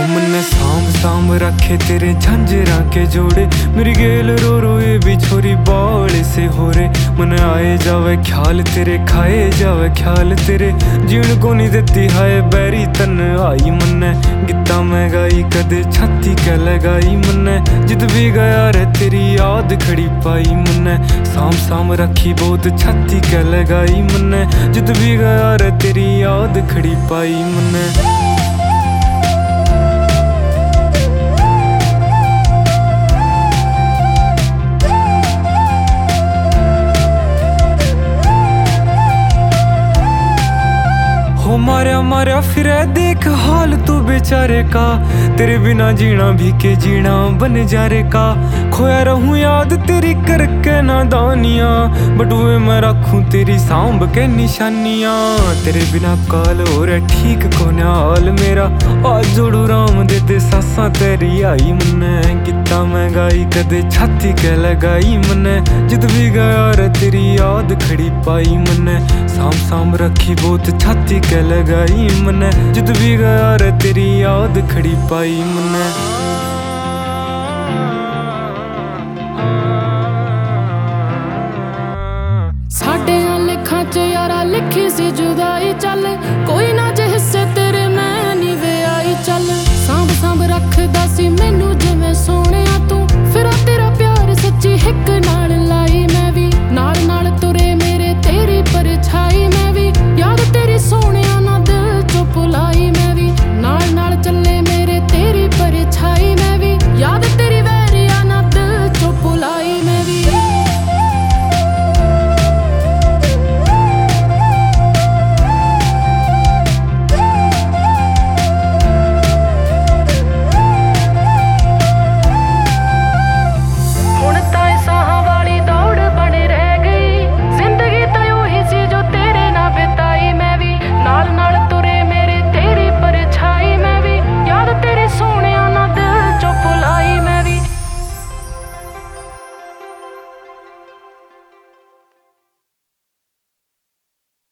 मन्ने सांभ सांभ रखे तेरे झांझरा के जोड़े, मेरी गेल रो रो ये भी छोरी बाल से हो रे। मन आए जावे ख्याल तेरे, खाए जावे ख्याल तेरे, जीण को नहीं देती हाय बैरी तन आई। मन्ने गीता मैं गाई कदे छाती के लगाई, मन्ने जित भी गया रे तेरी याद खड़ी पाई। मन्ने साम साम रखी बहुत छाती के लगाई, मन्ने जित भी गया रे तेरी याद खड़ी पाई। मन्ने मार्या मार्या फिरे देख हाल तू बेचारे का, तेरे बिना जीना भी के जीना बन जा रे का। खोया रहूं याद तेरी करके नादानियां, बटुए मैं रखूं तेरी सांभ के निशानियां। तेरे बिना काल हो रे ठीक को हाल मेरा, आज जोड़ू राम दे दे सासा तेरी आई। मन्ने गीता मैं गाई कदे छाती के लगाई, मन्ने जित भी गया रे तेरी याद खड़ी पाई। मन्ने साम साम रखी बहुत छाती के लगाई, मन्ने जित भी गया रे तेरी याद खड़ी पाई। मन्ने